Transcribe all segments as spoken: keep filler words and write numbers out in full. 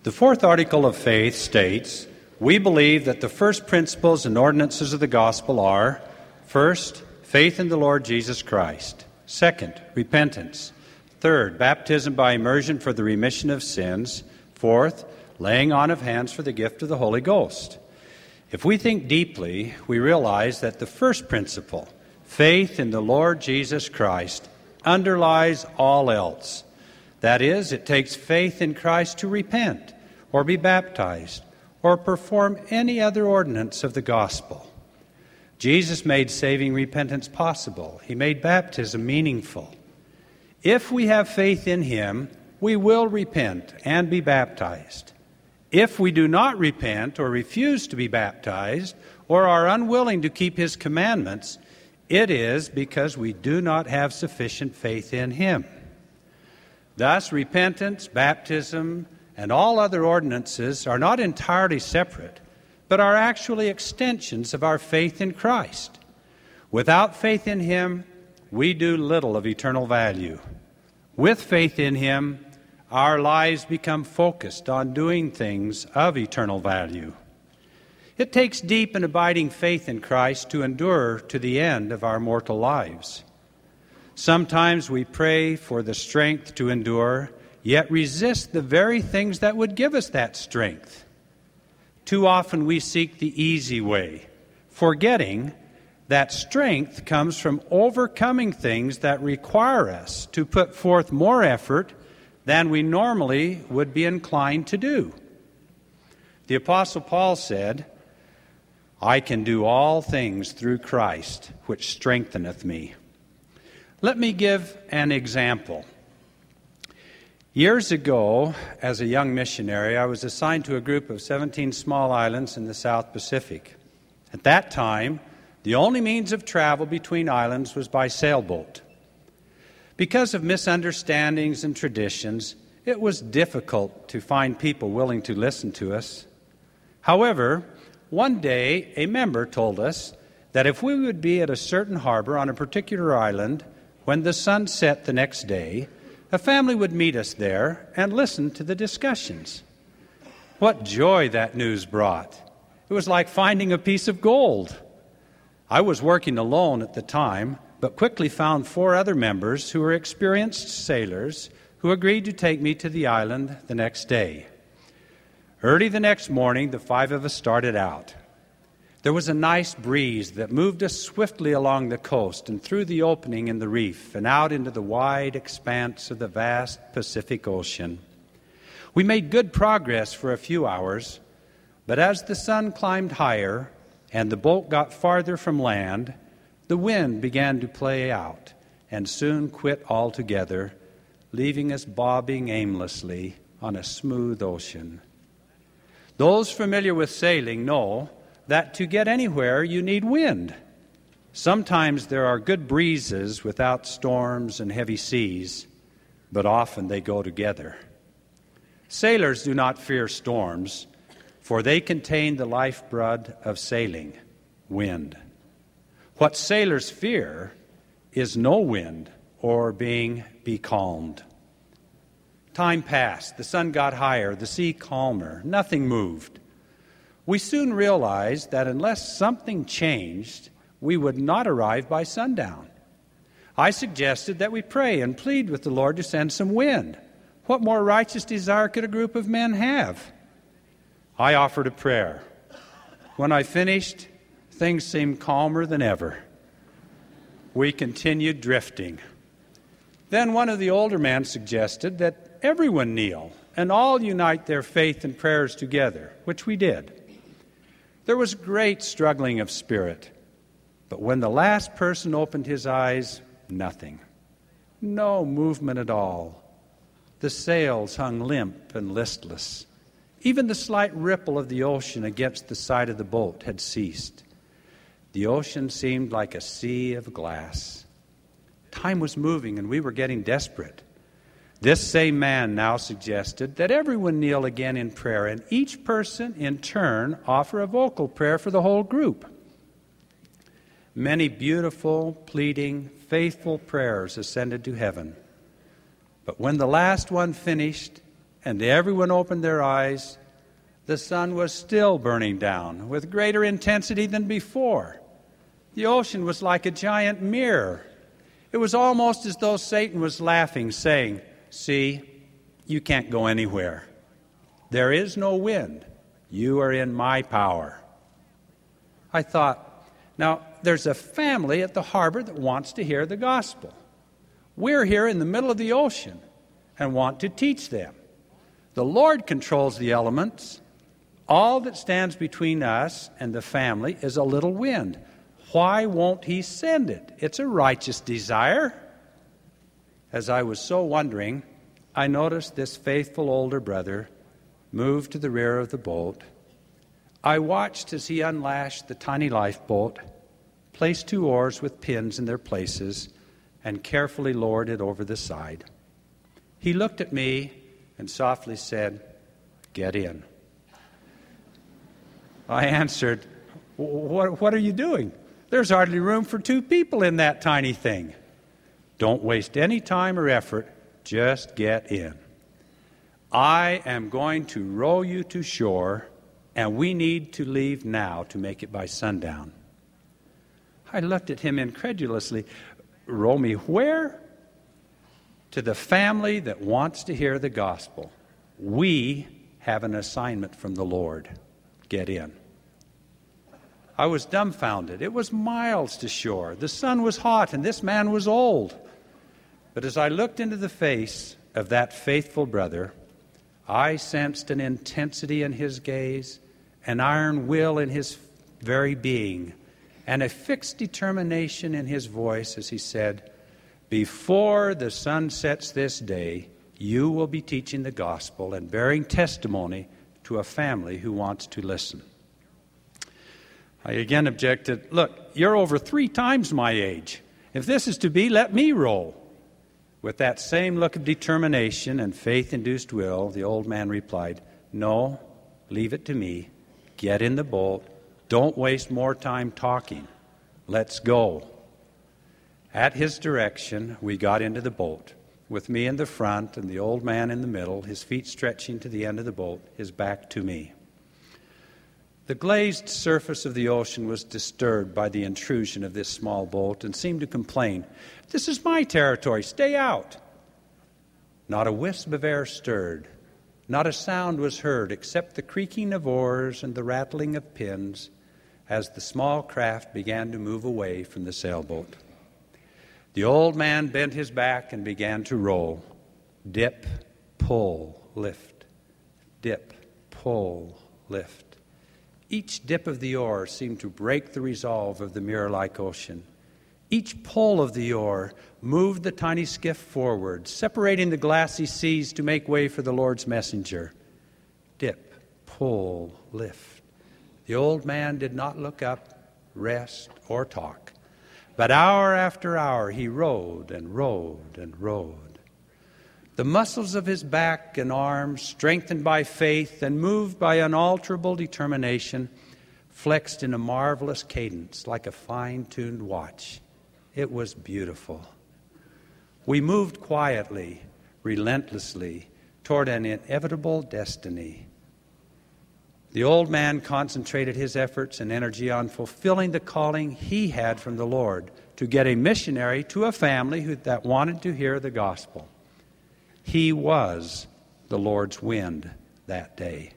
The fourth article of faith states, we believe that the first principles and ordinances of the gospel are, first, faith in the Lord Jesus Christ. Second, repentance. Third, baptism by immersion for the remission of sins. Fourth, laying on of hands for the gift of the Holy Ghost. If we think deeply, we realize that the first principle, faith in the Lord Jesus Christ, underlies all else. That is, it takes faith in Christ to repent, or be baptized, or perform any other ordinance of the gospel. Jesus made saving repentance possible. He made baptism meaningful. If we have faith in Him, we will repent and be baptized. If we do not repent or refuse to be baptized or are unwilling to keep His commandments, it is because we do not have sufficient faith in Him. Thus, repentance, baptism, and all other ordinances are not entirely separate, but are actually extensions of our faith in Christ. Without faith in Him, we do little of eternal value. With faith in Him, our lives become focused on doing things of eternal value. It takes deep and abiding faith in Christ to endure to the end of our mortal lives. Sometimes we pray for the strength to endure, yet resist the very things that would give us that strength. Too often we seek the easy way, forgetting that strength comes from overcoming things that require us to put forth more effort than we normally would be inclined to do. The Apostle Paul said, I can do all things through Christ, which strengtheneth me. Let me give an example. Years ago, as a young missionary, I was assigned to a group of seventeen small islands in the South Pacific. At that time, the only means of travel between islands was by sailboat. Because of misunderstandings and traditions, it was difficult to find people willing to listen to us. However, one day, a member told us that if we would be at a certain harbor on a particular island when the sun set the next day, a family would meet us there and listen to the discussions. What joy that news brought! It was like finding a piece of gold. I was working alone at the time, but quickly found four other members who were experienced sailors who agreed to take me to the island the next day. Early the next morning, the five of us started out. There was a nice breeze that moved us swiftly along the coast and through the opening in the reef and out into the wide expanse of the vast Pacific Ocean. We made good progress for a few hours, but as the sun climbed higher and the boat got farther from land, the wind began to play out and soon quit altogether, leaving us bobbing aimlessly on a smooth ocean. Those familiar with sailing know that to get anywhere you need wind. Sometimes there are good breezes without storms and heavy seas, but often they go together. Sailors do not fear storms, for they contain the lifeblood of sailing, wind. What sailors fear is no wind or being becalmed. Time passed. The sun got higher, the sea calmer. Nothing moved. We soon realized that unless something changed, we would not arrive by sundown. I suggested that we pray and plead with the Lord to send some wind. What more righteous desire could a group of men have? I offered a prayer. When I finished, things seemed calmer than ever. We continued drifting. Then one of the older men suggested that everyone kneel and all unite their faith and prayers together, which we did. There was great struggling of spirit, but when the last person opened his eyes, nothing. No movement at all. The sails hung limp and listless. Even the slight ripple of the ocean against the side of the boat had ceased. The ocean seemed like a sea of glass. Time was moving, and we were getting desperate. This same man now suggested that everyone kneel again in prayer, and each person in turn offer a vocal prayer for the whole group. Many beautiful, pleading, faithful prayers ascended to heaven. But when the last one finished, and everyone opened their eyes, the sun was still burning down with greater intensity than before. The ocean was like a giant mirror. It was almost as though Satan was laughing, saying, "See, you can't go anywhere. There is no wind. You are in my power." I thought, now, there's a family at the harbor that wants to hear the gospel. We're here in the middle of the ocean and want to teach them. The Lord controls the elements. All that stands between us and the family is a little wind. Why won't he send it? It's a righteous desire. As I was so wondering, I noticed this faithful older brother move to the rear of the boat. I watched as he unlashed the tiny lifeboat, placed two oars with pins in their places, and carefully lowered it over the side. He looked at me and softly said, "Get in." I answered, what, what are you doing? There's hardly room for two people in that tiny thing. Don't waste any time or effort. Just get in. I am going to row you to shore, and we need to leave now to make it by sundown. I looked at him incredulously. Row me where? To the family that wants to hear the gospel. We have an assignment from the Lord. Get in. I was dumbfounded. It was miles to shore. The sun was hot, and this man was old. But as I looked into the face of that faithful brother, I sensed an intensity in his gaze, an iron will in his very being, and a fixed determination in his voice as he said, "Before the sun sets this day, you will be teaching the gospel and bearing testimony to a family who wants to listen." I again objected, "Look, you're over three times my age. If this is to be, let me row." With that same look of determination and faith-induced will, the old man replied, "No, leave it to me. Get in the boat. Don't waste more time talking. Let's go." At his direction, we got into the boat, with me in the front and the old man in the middle, his feet stretching to the end of the boat, his back to me. The glazed surface of the ocean was disturbed by the intrusion of this small boat and seemed to complain, "This is my territory, stay out." Not a wisp of air stirred. Not a sound was heard except the creaking of oars and the rattling of pins as the small craft began to move away from the sailboat. The old man bent his back and began to row. Dip, pull, lift. Dip, pull, lift. Each dip of the oar seemed to break the resolve of the mirror-like ocean. Each pull of the oar moved the tiny skiff forward, separating the glassy seas to make way for the Lord's messenger. Dip, pull, lift. The old man did not look up, rest, or talk. But hour after hour he rowed and rowed and rowed. The muscles of his back and arms, strengthened by faith and moved by unalterable determination, flexed in a marvelous cadence like a fine-tuned watch. It was beautiful. We moved quietly, relentlessly, toward an inevitable destiny. The old man concentrated his efforts and energy on fulfilling the calling he had from the Lord to get a missionary to a family who, that wanted to hear the gospel. He was the Lord's wind that day.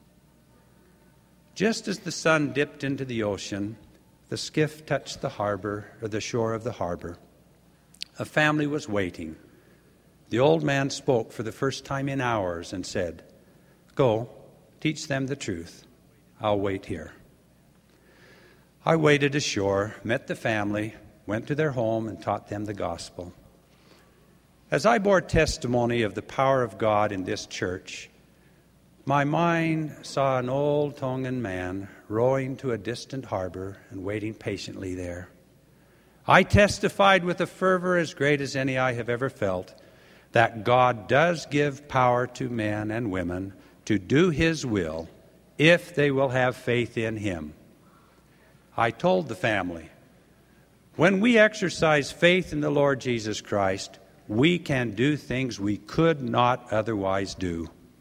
Just as the sun dipped into the ocean, the skiff touched the harbor, or the shore of the harbor. A family was waiting. The old man spoke for the first time in hours and said, "Go, teach them the truth. I'll wait here." I waded ashore, met the family, went to their home, and taught them the gospel. As I bore testimony of the power of God in this church, my mind saw an old Tongan man rowing to a distant harbor and waiting patiently there. I testified with a fervor as great as any I have ever felt that God does give power to men and women to do His will if they will have faith in Him. I told the family, when we exercise faith in the Lord Jesus Christ, we can do things we could not otherwise do.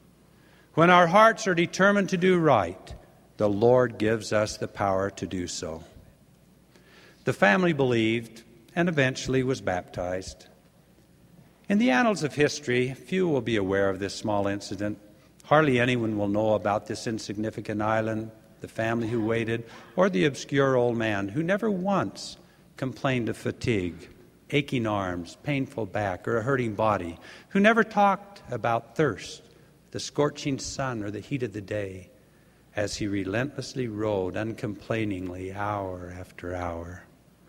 When our hearts are determined to do right, the Lord gives us the power to do so. The family believed and eventually was baptized. In the annals of history, few will be aware of this small incident. Hardly anyone will know about this insignificant island, the family who waited, or the obscure old man who never once complained of fatigue, aching arms, painful back, or a hurting body, who never talked about thirst, the scorching sun, or the heat of the day, as he relentlessly rowed uncomplainingly hour after hour.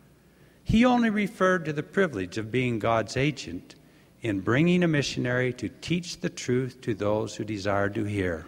He only referred to the privilege of being God's agent in bringing a missionary to teach the truth to those who desired to hear.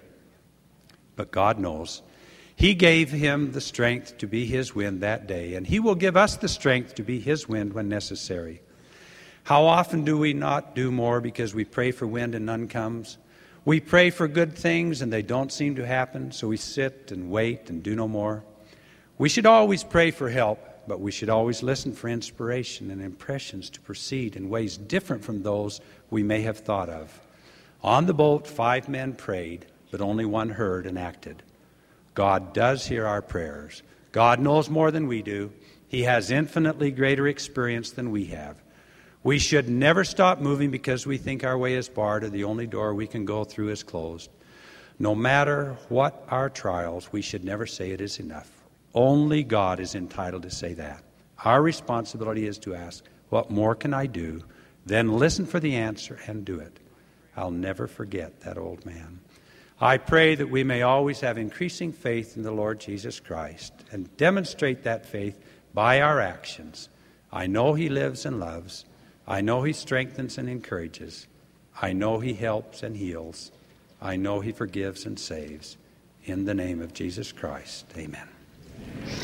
But God knows. He gave him the strength to be his wind that day, and he will give us the strength to be his wind when necessary. How often do we not do more because we pray for wind and none comes? We pray for good things and they don't seem to happen, so we sit and wait and do no more. We should always pray for help, but we should always listen for inspiration and impressions to proceed in ways different from those we may have thought of. On the boat, five men prayed, but only one heard and acted. God does hear our prayers. God knows more than we do. He has infinitely greater experience than we have. We should never stop moving because we think our way is barred or the only door we can go through is closed. No matter what our trials, we should never say it is enough. Only God is entitled to say that. Our responsibility is to ask, what more can I do? Then listen for the answer and do it. I'll never forget that old man. I pray that we may always have increasing faith in the Lord Jesus Christ and demonstrate that faith by our actions. I know he lives and loves. I know he strengthens and encourages. I know he helps and heals. I know he forgives and saves. In the name of Jesus Christ, amen.